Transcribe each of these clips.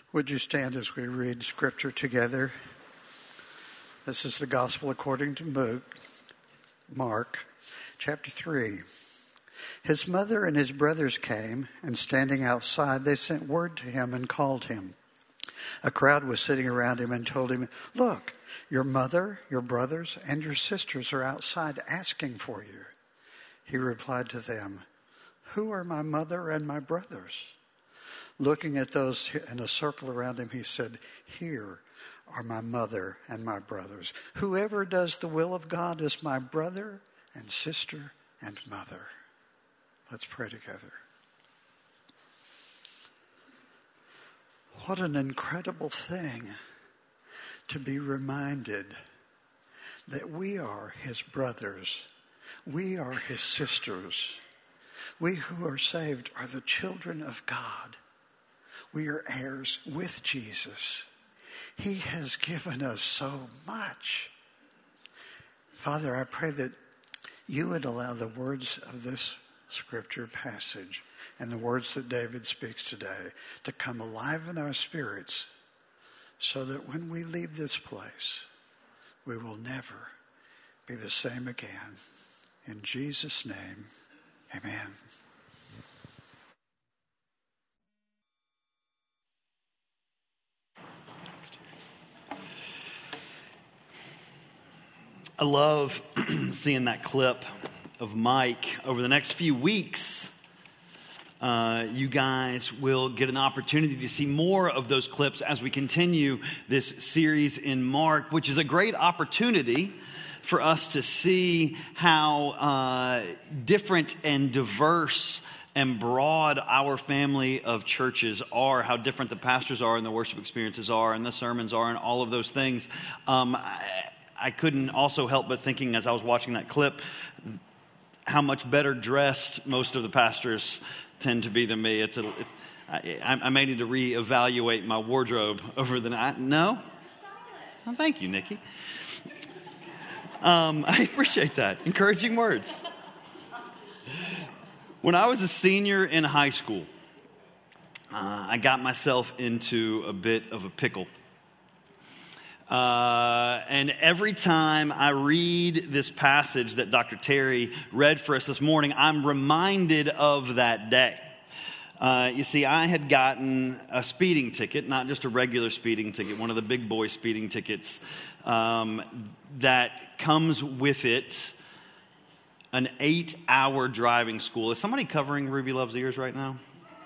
Would you stand as we read Scripture together? This is the Gospel according to Mark, chapter 3. His mother and his brothers came, and standing outside, they sent word to him and called him. A crowd was sitting around him and told him, "Look, your mother, your brothers, and your sisters are outside asking for you." He replied to them, "Who are my mother and my brothers?" Looking at those in a circle around him, he said, "Here are my mother and my brothers. Whoever does the will of God is my brother and sister and mother." Let's pray together. What an incredible thing to be reminded that we are his brothers. We are his sisters. We who are saved are the children of God. We are heirs with Jesus. He has given us so much. Father, I pray that you would allow the words of this scripture passage and the words that David speaks today to come alive in our spirits so that when we leave this place, we will never be the same again. In Jesus' name, amen. I love seeing that clip of Mike. Over the next few weeks, you guys will get an opportunity to see more of those clips as we continue this series in Mark, which is a great opportunity for us to see how different and diverse and broad our family of churches are, how different the pastors are and the worship experiences are and the sermons are and all of those things. I couldn't also help but thinking as I was watching that clip how much better dressed most of the pastors tend to be than me. I may need to reevaluate my wardrobe over the night. No? Well, thank you, Nikki. I appreciate that. Encouraging words. When I was a senior in high school, I got myself into a bit of a pickle. And every time I read this passage that Dr. Terry read for us this morning, I'm reminded of that day. You see, I had gotten a speeding ticket, not just a regular speeding ticket, one of the big boy speeding tickets that comes with it an 8-hour driving school. Is somebody covering Ruby Love's ears right now?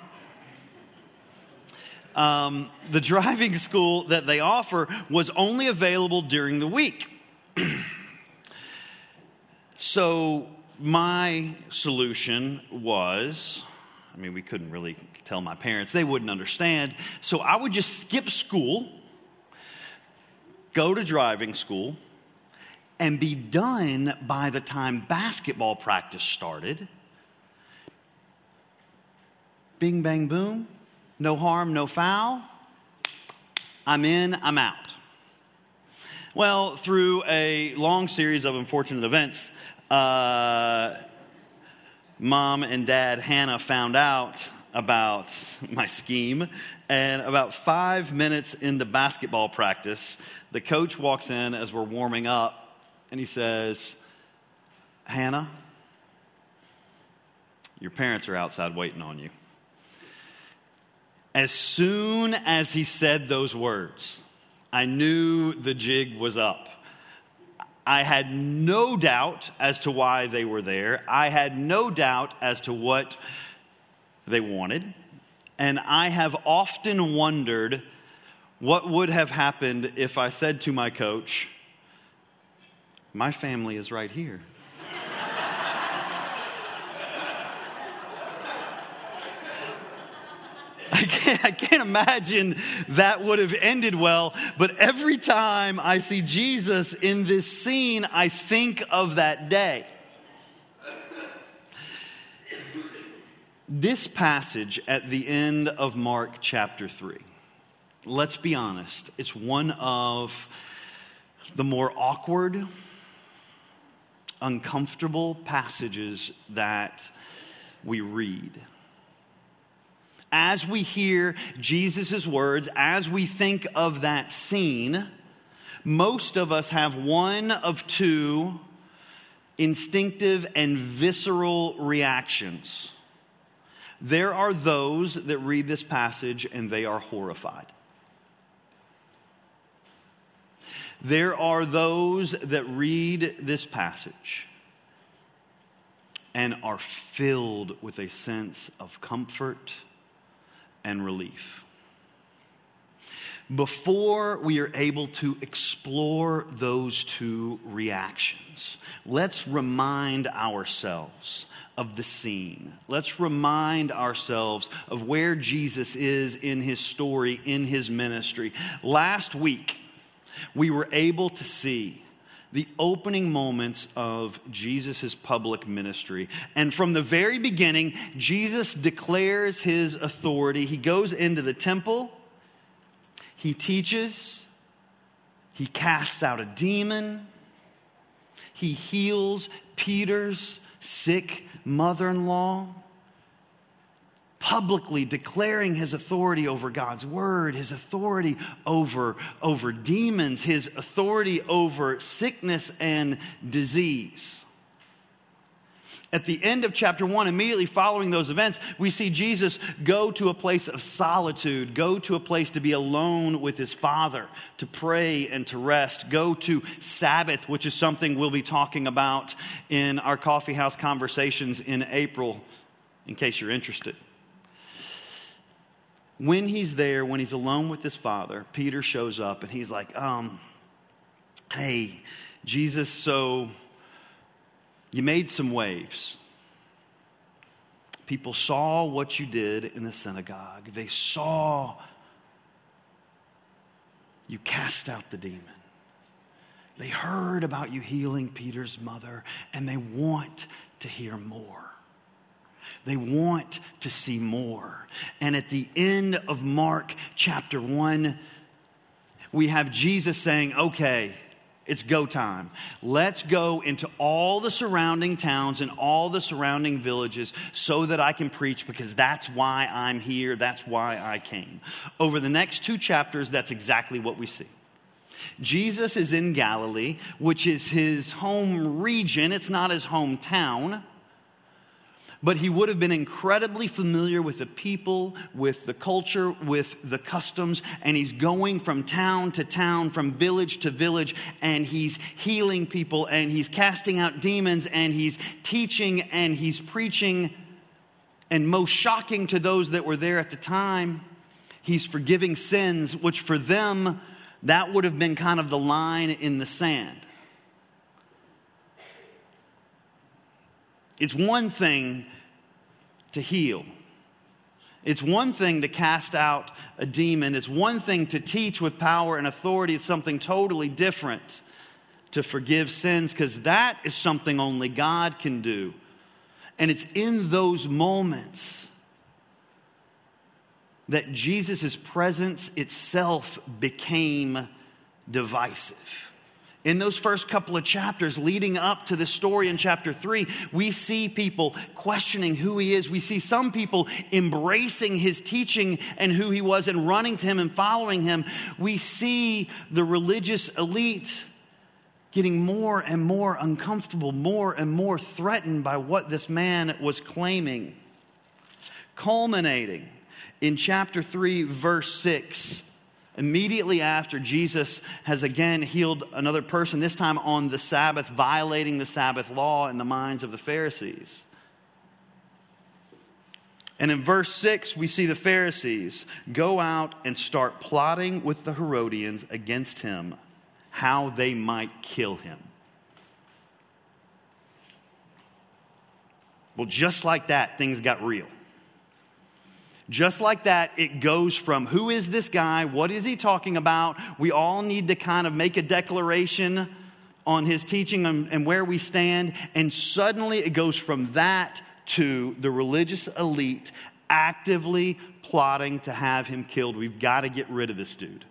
The driving school that they offer was only available during the week. So my solution was, we couldn't really tell my parents. They wouldn't understand. So I would just skip school, go to driving school, and be done by the time basketball practice started. Bing, bang, boom. No harm, no foul. I'm in, I'm out. Well, through a long series of unfortunate events, Mom and Dad Hannah found out about my scheme. And about 5 minutes into basketball practice, the coach walks in as we're warming up and he says, "Hannah, your parents are outside waiting on you." As soon as he said those words, I knew the jig was up. I had no doubt as to why they were there. I had no doubt as to what they wanted. And I have often wondered what would have happened if I said to my coach, "My family is right here." I can't imagine that would have ended well, but every time I see Jesus in this scene, I think of that day. This passage at the end of Mark chapter 3, let's be honest, it's one of the more awkward, uncomfortable passages that we read. As we hear Jesus' words, as we think of that scene, most of us have one of two instinctive and visceral reactions. There are those that read this passage and they are horrified. There are those that read this passage and are filled with a sense of comfort and relief. Before we are able to explore those two reactions, let's remind ourselves of the scene. Let's remind ourselves of where Jesus is in his story, in his ministry. Last week, we were able to see the opening moments of Jesus' public ministry. And from the very beginning, Jesus declares his authority. He goes into the temple, he teaches, he casts out a demon, he heals Peter's sick mother-in-law, publicly declaring his authority over God's word, his authority over demons, his authority over sickness and disease. At the end of chapter 1, immediately following those events, we see Jesus go to a place of solitude, go to a place to be alone with his Father, to pray and to rest, go to Sabbath, which is something we'll be talking about in our coffee house conversations in April, in case you're interested. When he's there, when he's alone with his Father, Peter shows up and he's like, hey, Jesus, so you made some waves. People saw what you did in the synagogue. They saw you cast out the demon. They heard about you healing Peter's mother, and they want to hear more. They want to see more. And at the end of Mark chapter 1, we have Jesus saying, okay, it's go time. Let's go into all the surrounding towns and all the surrounding villages so that I can preach, because that's why I'm here. That's why I came. Over the next 2 chapters, that's exactly what we see. Jesus is in Galilee, which is his home region. It's not his hometown. But he would have been incredibly familiar with the people, with the culture, with the customs. And he's going from town to town, from village to village. And he's healing people, and he's casting out demons, and he's teaching, and he's preaching. And most shocking to those that were there at the time, he's forgiving sins, which for them, that would have been kind of the line in the sand. It's one thing to heal. It's one thing to cast out a demon. It's one thing to teach with power and authority. It's something totally different to forgive sins, because that is something only God can do. And it's in those moments that Jesus' presence itself became divisive. In those first couple of chapters leading up to this story in chapter 3, we see people questioning who he is. We see some people embracing his teaching and who he was and running to him and following him. We see the religious elite getting more and more uncomfortable, more and more threatened by what this man was claiming. Culminating in chapter 3, verse 6. Immediately after, Jesus has again healed another person, this time on the Sabbath, violating the Sabbath law in the minds of the Pharisees. And in verse 6, we see the Pharisees go out and start plotting with the Herodians against him, how they might kill him. Well, just like that, things got real. Just like that, it goes from who is this guy? What is he talking about? We all need to kind of make a declaration on his teaching and where we stand. And suddenly it goes from that to the religious elite actively plotting to have him killed. We've got to get rid of this dude.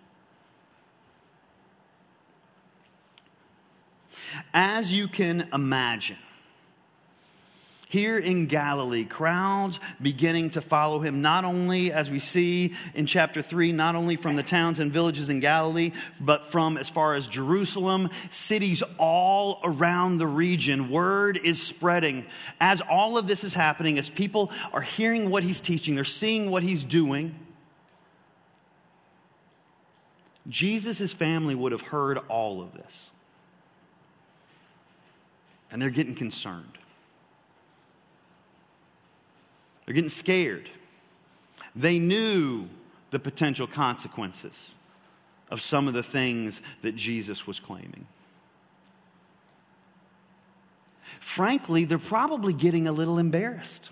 As you can imagine, Here in Galilee, crowds beginning to follow him, not only, as we see in chapter 3, not only from the towns and villages in Galilee, but from as far as Jerusalem, cities all around the region. Word is spreading. As all of this is happening, as people are hearing what he's teaching, they're seeing what he's doing, Jesus' family would have heard all of this. And they're getting concerned. They're getting scared. They knew the potential consequences of some of the things that Jesus was claiming. Frankly, they're probably getting a little embarrassed.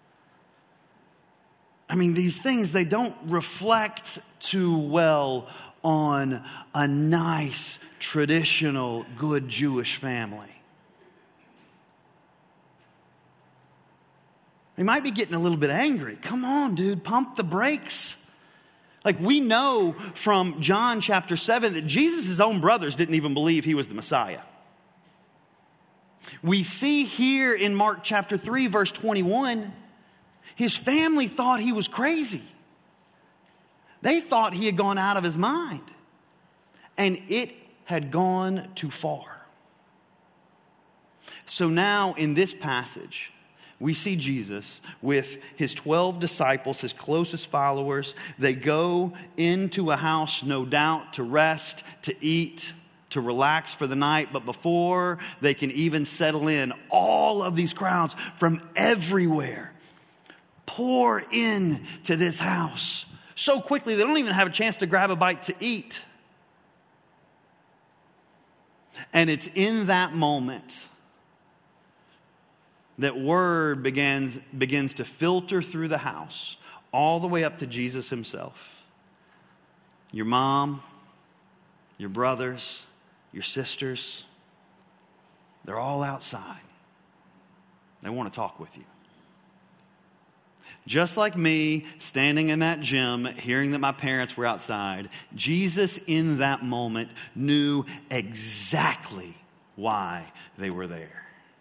I mean, these things, they don't reflect too well on a nice, traditional, good Jewish family. They might be getting a little bit angry. Come on, dude, pump the brakes. Like, we know from John chapter 7 that Jesus' own brothers didn't even believe he was the Messiah. We see here in Mark chapter 3, verse 21, his family thought he was crazy. They thought he had gone out of his mind. And it had gone too far. So now in this passage, we see Jesus with his 12 disciples, his closest followers. They go into a house, no doubt, to rest, to eat, to relax for the night. But before they can even settle in, all of these crowds from everywhere pour in to this house so quickly they don't even have a chance to grab a bite to eat. And it's in that moment that word begins to filter through the house, all the way up to Jesus himself. Your mom, your brothers, your sisters, they're all outside. They want to talk with you. Just like me, standing in that gym, hearing that my parents were outside, Jesus in that moment knew exactly why they were there.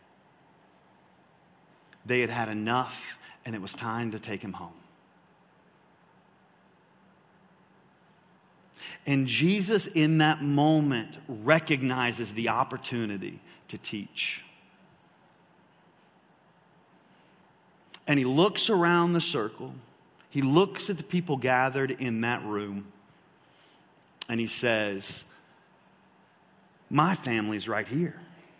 They had had enough, and it was time to take him home. And Jesus in that moment recognizes the opportunity to teach. And he looks around the circle. He looks at the people gathered in that room. And he says, my family's right here.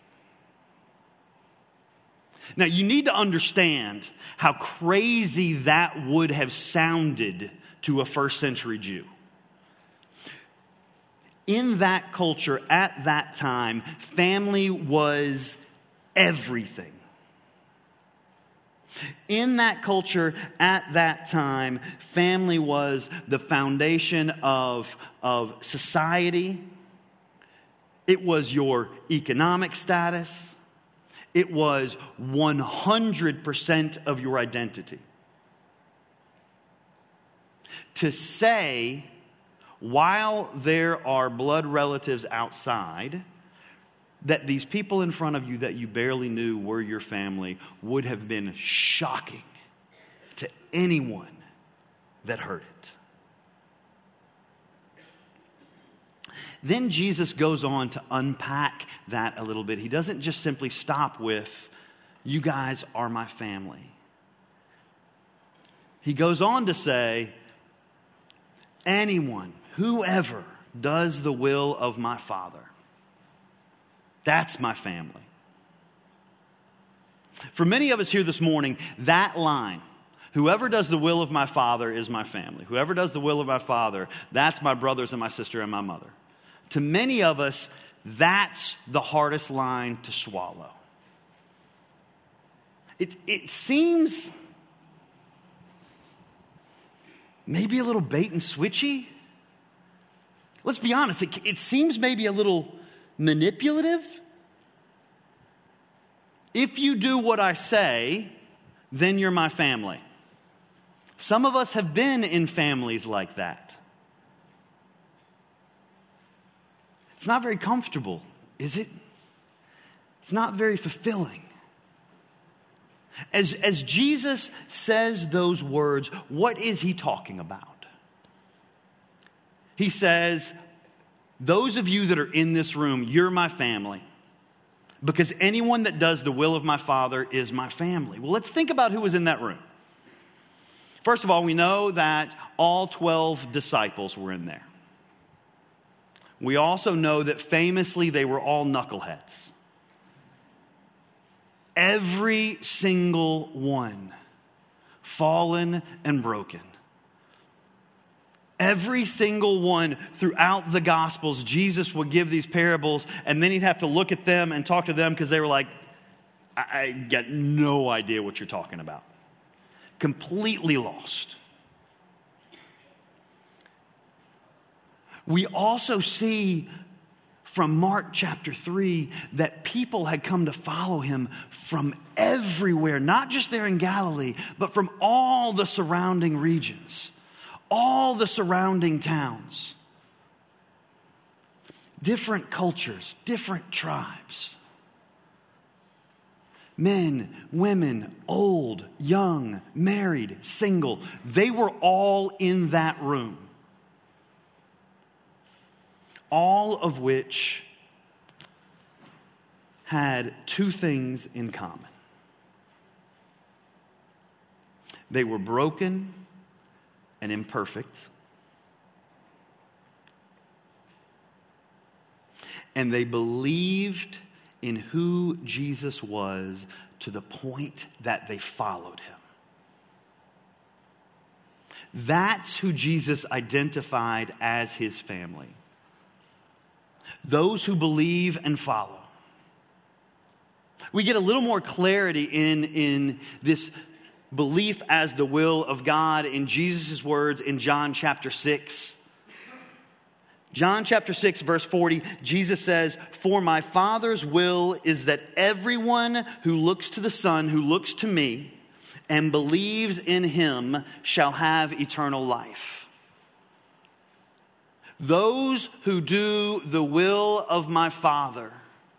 Now, you need to understand how crazy that would have sounded to a first century Jew. In that culture, at that time, family was everything. In that culture, at that time, family was the foundation of society. It was your economic status. It was 100% of your identity. To say, while there are blood relatives outside, that these people in front of you that you barely knew were your family would have been shocking to anyone that heard it. Then Jesus goes on to unpack that a little bit. He doesn't just simply stop with, you guys are my family. He goes on to say, anyone, whoever does the will of my Father, that's my family. For many of us here this morning, that line, whoever does the will of my Father is my family. Whoever does the will of my Father, that's my brothers and my sister and my mother. To many of us, that's the hardest line to swallow. It seems maybe a little bait and switchy. Let's be honest, it seems maybe a little manipulative. If you do what I say, then you're my family. Some of us have been in families like that. It's not very comfortable, is it? It's not very fulfilling. As Jesus says those words, what is he talking about? He says, those of you that are in this room, you're my family. Because anyone that does the will of my Father is my family. Well, let's think about who was in that room. First of all, we know that all 12 disciples were in there. We also know that famously they were all knuckleheads. Every single one, fallen and broken. Every single one throughout the Gospels, Jesus would give these parables, and then he'd have to look at them and talk to them because they were like, I get no idea what you're talking about. Completely lost. We also see from Mark chapter 3 that people had come to follow him from everywhere, not just there in Galilee, but from all the surrounding regions, all the surrounding towns, different cultures, different tribes. Men, women, old, young, married, single, they were all in that room. All of which had two things in common. They were broken and imperfect. And they believed in who Jesus was to the point that they followed him. That's who Jesus identified as his family. Those who believe and follow. We get a little more clarity in this belief as the will of God in Jesus' words in John chapter 6. John chapter 6, verse 40, Jesus says, "For my Father's will is that everyone who looks to the Son, who looks to me, and believes in him shall have eternal life." Those who do the will of my Father,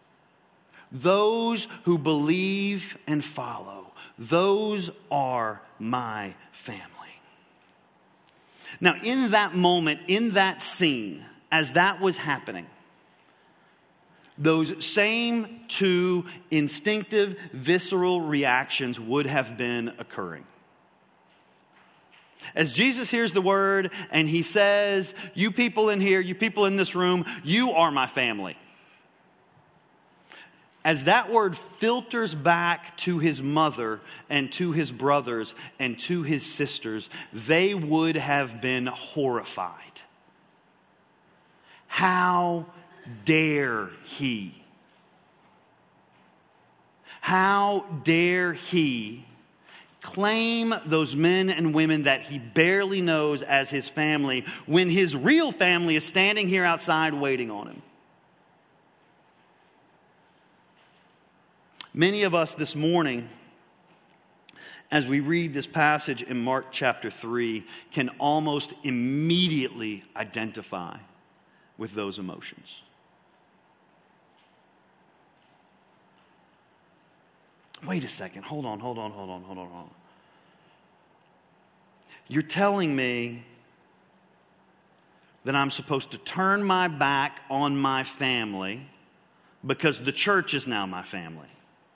those who believe and follow, those are my family. Now, in that moment, in that scene, as that was happening, those same two instinctive, visceral reactions would have been occurring. As Jesus hears the word and he says, "You people in here, you people in this room, you are my family." As that word filters back to his mother and to his brothers and to his sisters, they would have been horrified. How dare he? How dare he claim those men and women that he barely knows as his family when his real family is standing here outside waiting on him? Many of us this morning, as we read this passage in Mark chapter 3, can almost immediately identify with those emotions. Wait a second. Hold on. You're telling me that I'm supposed to turn my back on my family because the church is now my family.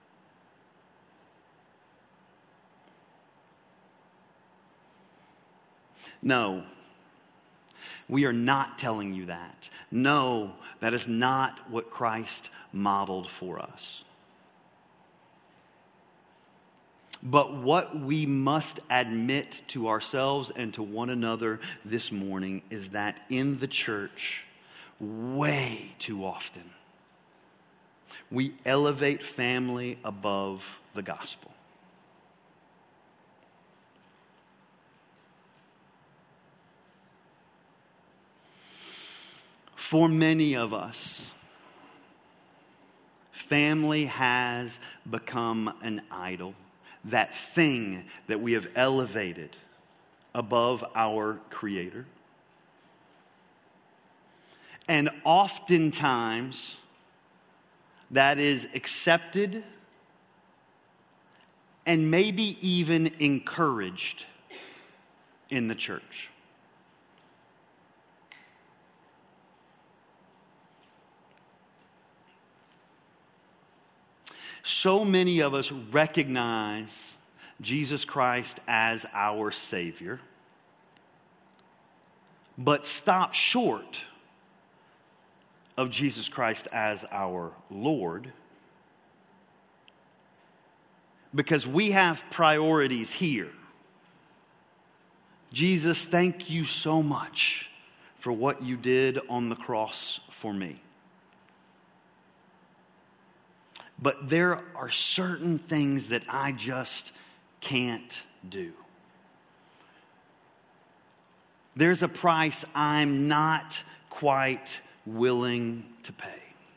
No, we are not telling you that. No, that is not what Christ modeled for us. But what we must admit to ourselves and to one another this morning is that in the church, way too often, we elevate family above the gospel. For many of us, family has become an idol. That thing that we have elevated above our Creator. And oftentimes, that is accepted and maybe even encouraged in the church. So many of us recognize Jesus Christ as our Savior, but stop short of Jesus Christ as our Lord because we have priorities here. Jesus, thank you so much for what you did on the cross for me. But there are certain things that I just can't do. There's a price I'm not quite willing to pay.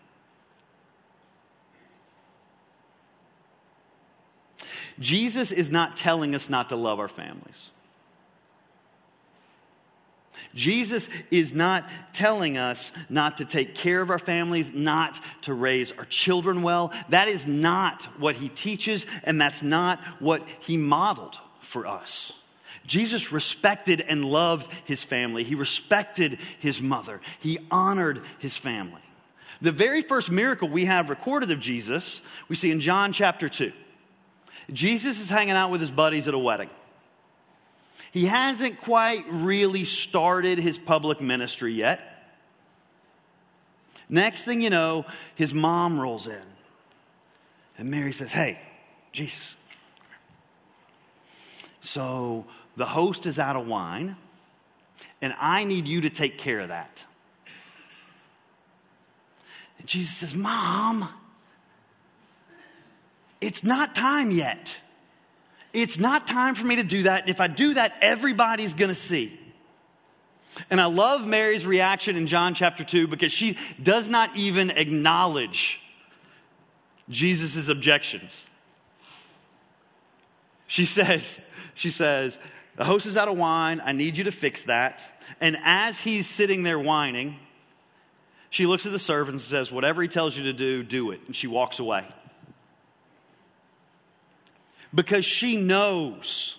Jesus is not telling us not to love our families. Jesus is not telling us not to take care of our families, not to raise our children well. That is not what he teaches, and that's not what he modeled for us. Jesus respected and loved his family. He respected his mother. He honored his family. The very first miracle we have recorded of Jesus, we see in John chapter 2. Jesus is hanging out with his buddies at a wedding. He hasn't quite really started his public ministry yet. Next thing you know, his mom rolls in. And Mary says, "Hey, Jesus. So the host is out of wine, and I need you to take care of that." And Jesus says, "Mom, it's not time yet. It's not time for me to do that. And if I do that, everybody's going to see." And I love Mary's reaction in John chapter 2 because she does not even acknowledge Jesus' objections. She says, "The host is out of wine. I need you to fix that." And as he's sitting there whining, she looks at the servants and says, "Whatever he tells you to do, do it." And she walks away. Because she knows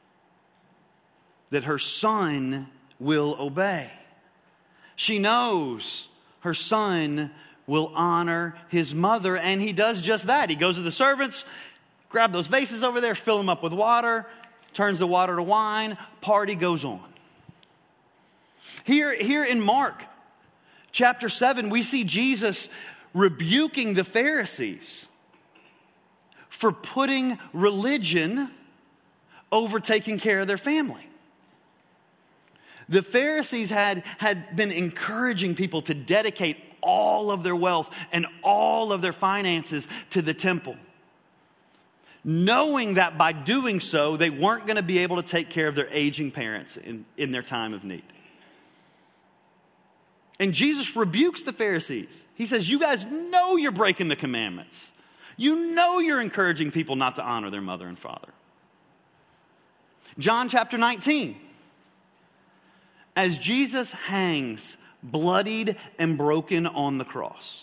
that her son will obey. She knows her son will honor his mother, and he does just that. He goes to the servants, grab those vases over there, fill them up with water, turns the water to wine, party goes on. Here in Mark chapter 7, we see Jesus rebuking the Pharisees for putting religion over taking care of their family. The Pharisees had been encouraging people to dedicate all of their wealth and all of their finances to the temple, knowing that by doing so, they weren't going to be able to take care of their aging parents in their time of need. And Jesus rebukes the Pharisees. He says, "You guys know you're breaking the commandments. You know you're encouraging people not to honor their mother and father." John chapter 19. As Jesus hangs bloodied and broken on the cross,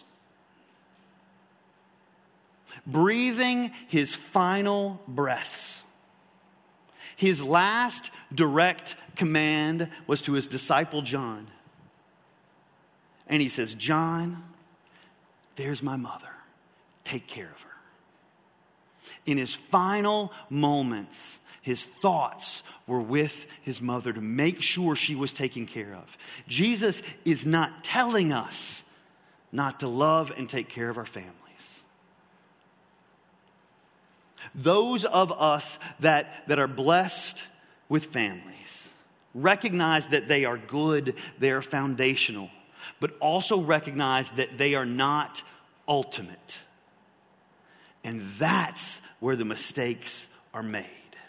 breathing his final breaths, his last direct command was to his disciple John. And he says, "John, there's my mother. Take care of her." In his final moments, his thoughts were with his mother to make sure she was taken care of. Jesus is not telling us not to love and take care of our families. Those of us that are blessed with families recognize that they are good, they are foundational, but also recognize that they are not ultimate. And that's where the mistakes are made.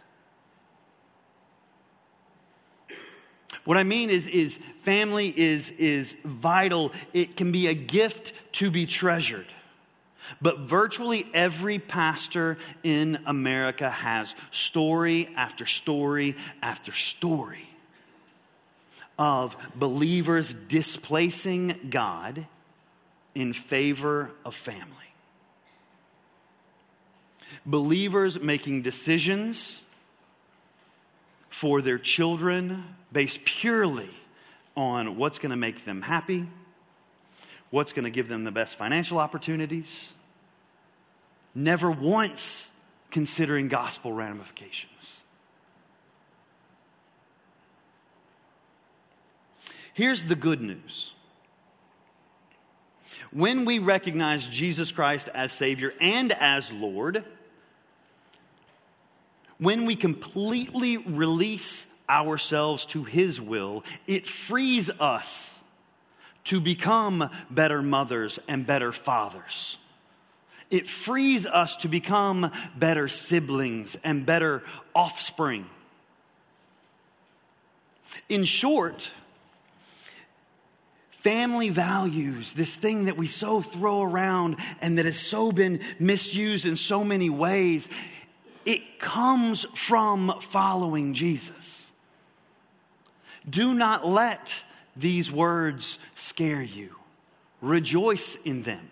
What I mean is family is vital. It can be a gift to be treasured. But virtually every pastor in America has story after story after story of believers displacing God in favor of family. Believers making decisions for their children based purely on what's going to make them happy, what's going to give them the best financial opportunities, never once considering gospel ramifications. Here's the good news. When we recognize Jesus Christ as Savior and as Lord, when we completely release ourselves to His will, it frees us to become better mothers and better fathers. It frees us to become better siblings and better offspring. In short, family values, this thing that we so throw around and that has so been misused in so many ways, it comes from following Jesus. Do not let these words scare you. Rejoice in them.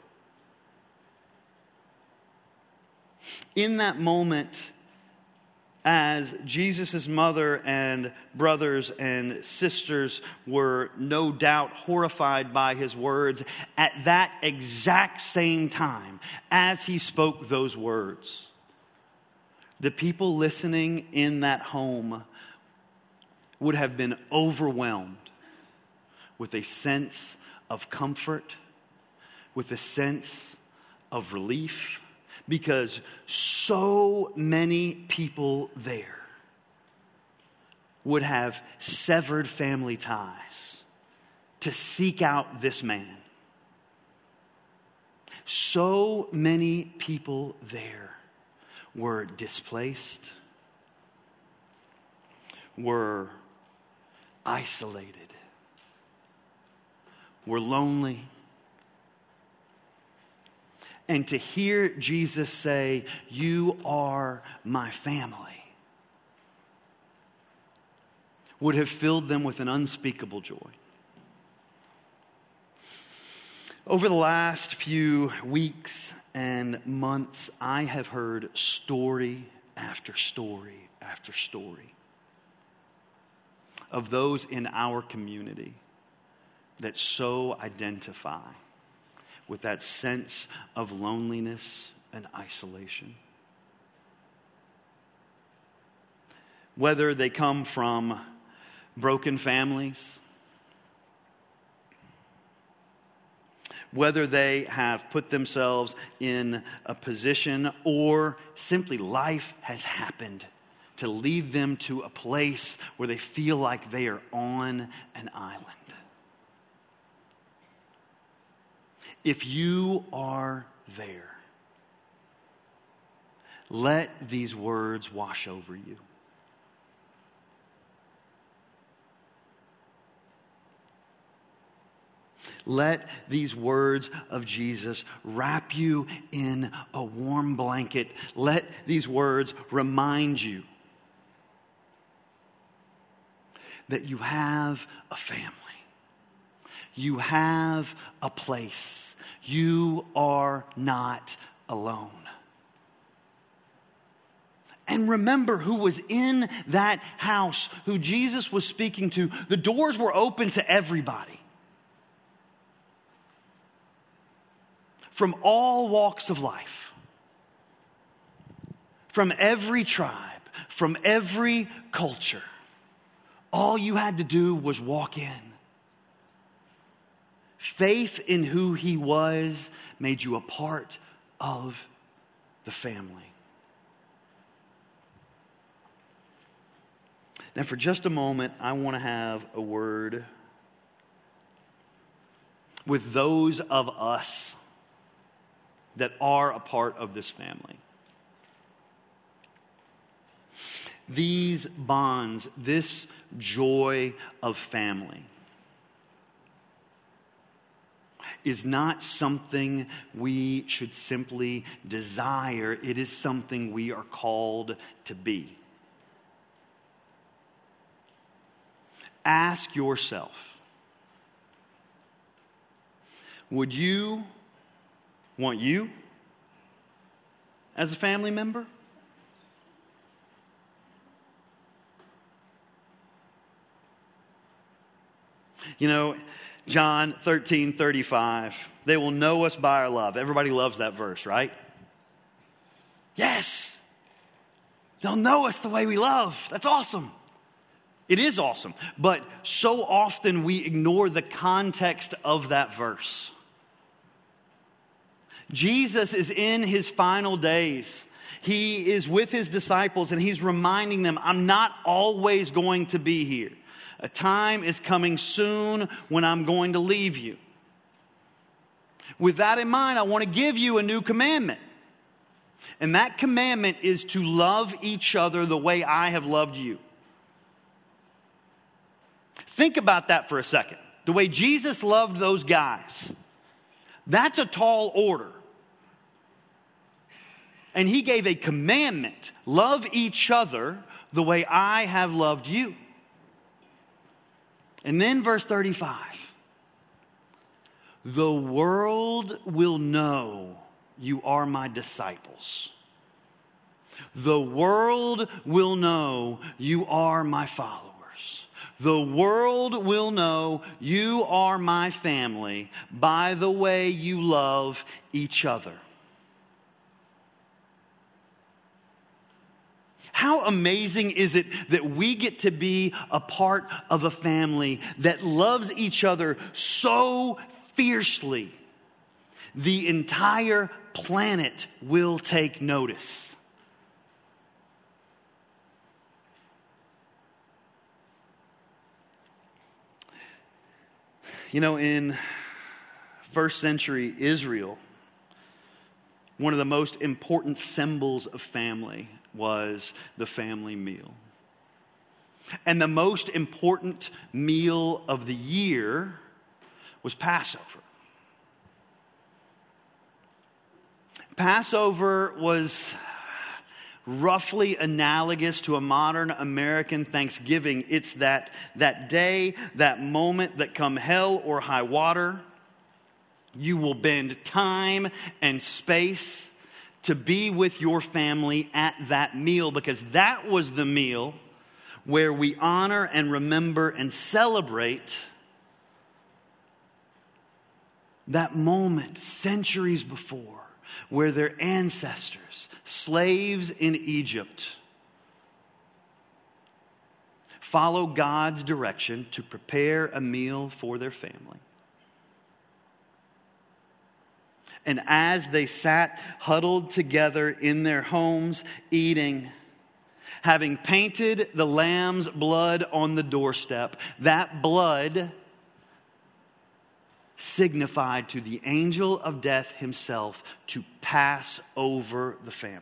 In that moment, as Jesus' mother and brothers and sisters were no doubt horrified by his words, at that exact same time, as he spoke those words, the people listening in that home would have been overwhelmed with a sense of comfort, with a sense of relief, because so many people there would have severed family ties to seek out this man. So many people there were displaced, were isolated, were lonely. And to hear Jesus say, "You are my family," would have filled them with an unspeakable joy. Over the last few weeks and months, I have heard story after story after story of those in our community that so identify with that sense of loneliness and isolation. Whether they come from broken families, whether they have put themselves in a position, or simply life has happened to lead them to a place where they feel like they are on an island. If you are there, let these words wash over you. Let these words of Jesus wrap you in a warm blanket. Let these words remind you that you have a family. You have a place. You are not alone. And remember who was in that house, who Jesus was speaking to. The doors were open to everybody. From all walks of life. From every tribe. From every culture. All you had to do was walk in. Faith in who he was made you a part of the family. Now, for just a moment, I want to have a word with those of us that are a part of this family. These bonds, this joy of family, is not something we should simply desire. It is something we are called to be. Ask yourself, would you want you as a family member? You know, John 13:35, they will know us by our love. Everybody loves that verse, right? Yes. They'll know us the way we love. That's awesome. It is awesome. But so often we ignore the context of that verse. Jesus is in his final days. He is with his disciples and he's reminding them, I'm not always going to be here. A time is coming soon when I'm going to leave you. With that in mind, I want to give you a new commandment. And that commandment is to love each other the way I have loved you. Think about that for a second. The way Jesus loved those guys. That's a tall order. And he gave a commandment. Love each other the way I have loved you. And then verse 35. The world will know you are my disciples. The world will know you are my followers. The world will know you are my family by the way you love each other. How amazing is it that we get to be a part of a family that loves each other so fiercely, the entire planet will take notice. You know, in first century Israel, one of the most important symbols of family was the family meal. And the most important meal of the year was Passover. Passover was roughly analogous to a modern American Thanksgiving. It's that day, that moment that come hell or high water, you will bend time and space to be with your family at that meal, because that was the meal where we honor and remember and celebrate that moment centuries before where their ancestors, slaves in Egypt, follow God's direction to prepare a meal for their family. And as they sat huddled together in their homes, eating, having painted the lamb's blood on the doorstep, that blood signified to the angel of death himself to pass over the family.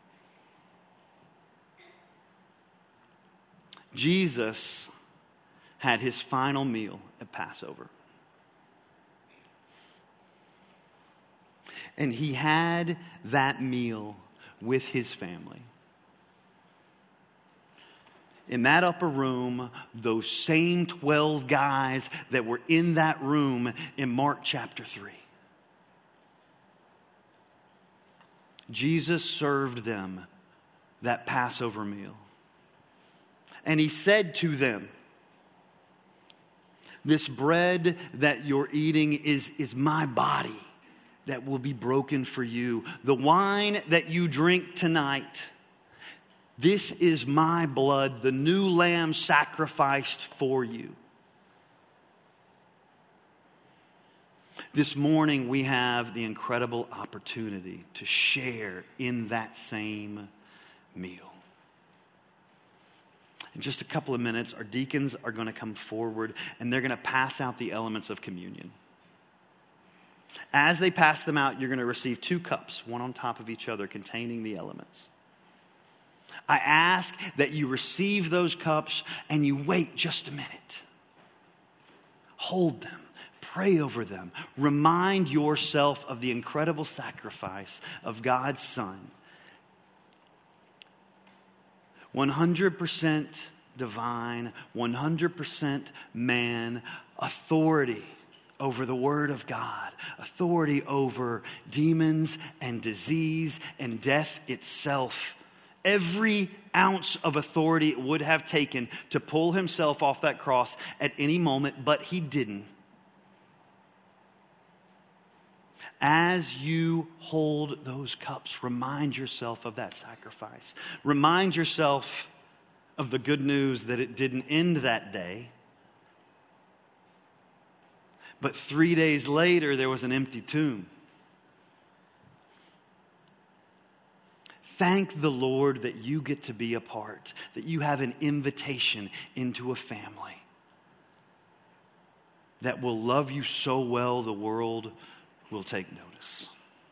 Jesus had his final meal at Passover. And he had that meal with his family. In that upper room, those same 12 guys that were in that room in Mark chapter 3. Jesus served them that Passover meal. And he said to them, this bread that you're eating is my body that will be broken for you. The wine that you drink tonight, this is my blood, the new lamb sacrificed for you. This morning we have the incredible opportunity to share in that same meal. In just a couple of minutes, our deacons are going to come forward and they're going to pass out the elements of communion. As they pass them out, you're going to receive 2 cups, one on top of each other, containing the elements. I ask that you receive those cups and you wait just a minute. Hold them. Pray over them. Remind yourself of the incredible sacrifice of God's Son. 100% divine, 100% man, authority over the Word of God, authority over demons and disease and death itself. Every ounce of authority it would have taken to pull himself off that cross at any moment, but he didn't. As you hold those cups, remind yourself of that sacrifice. Remind yourself of the good news that it didn't end that day. But 3 days later, there was an empty tomb. Thank the Lord that you get to be a part, that you have an invitation into a family that will love you so well the world will take notice.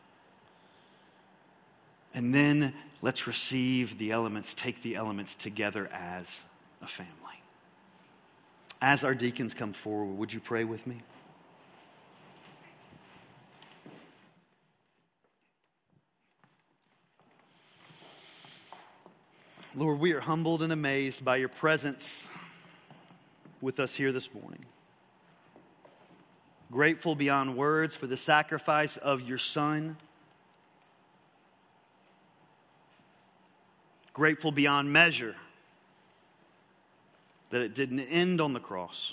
And then let's receive the elements, take the elements together as a family. As our deacons come forward, would you pray with me? Lord, we are humbled and amazed by your presence with us here this morning. Grateful beyond words for the sacrifice of your Son. Grateful beyond measure that it didn't end on the cross.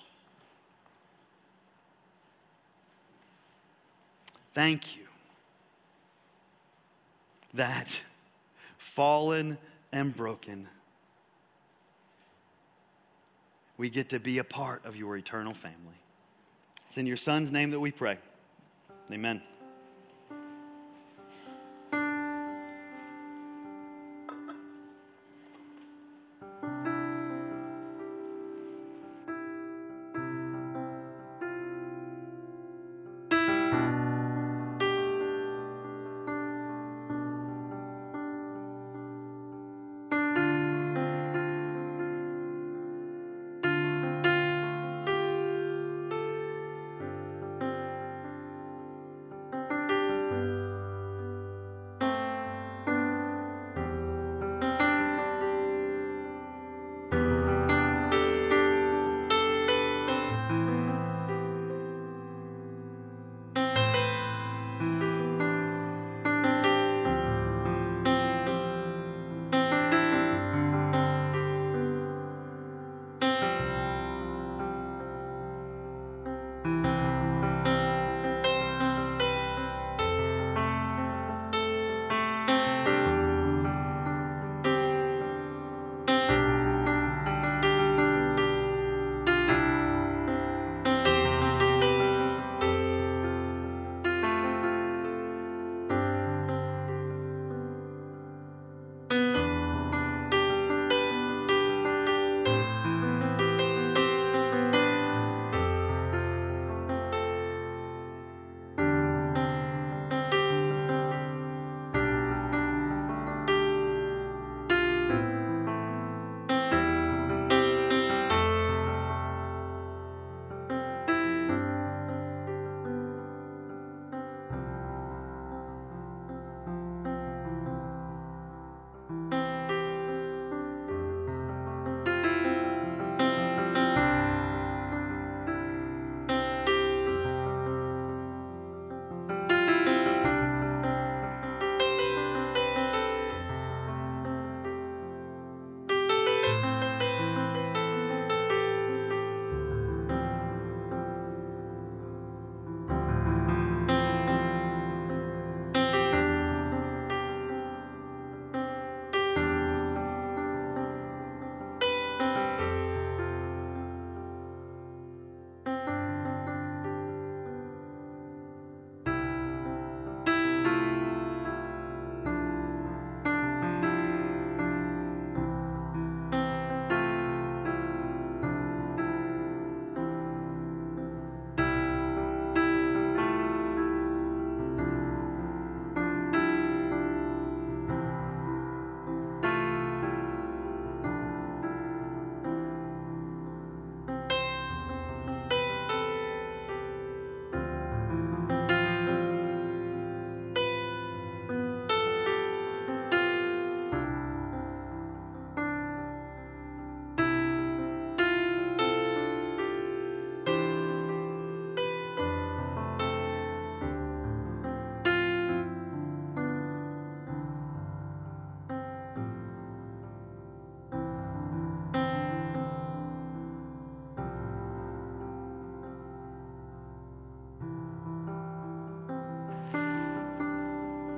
Thank you that fallen and broken, we get to be a part of your eternal family. It's in your Son's name that we pray. Amen.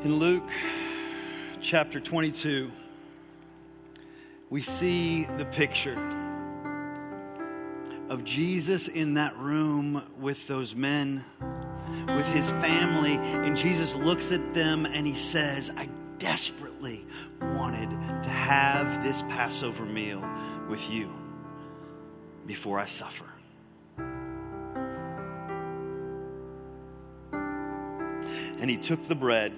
In Luke chapter 22, we see the picture of Jesus in that room with those men, with his family, and Jesus looks at them and he says, I desperately wanted to have this Passover meal with you before I suffer. And he took the bread,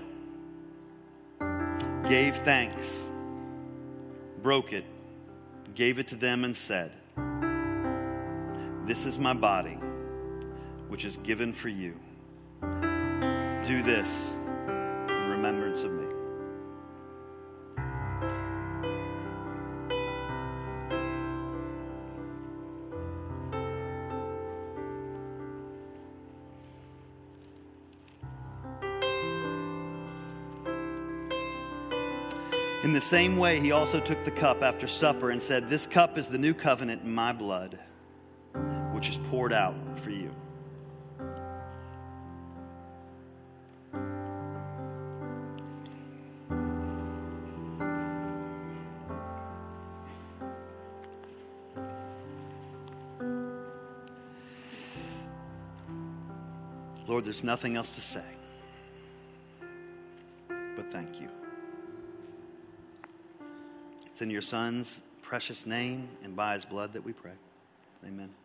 gave thanks, broke it, gave it to them and said, this is my body, which is given for you. Do this in remembrance of me. In the same way, he also took the cup after supper and said, this cup is the new covenant in my blood, which is poured out for you. Lord, there's nothing else to say, but thank you. It's in your Son's precious name and by his blood that we pray. Amen.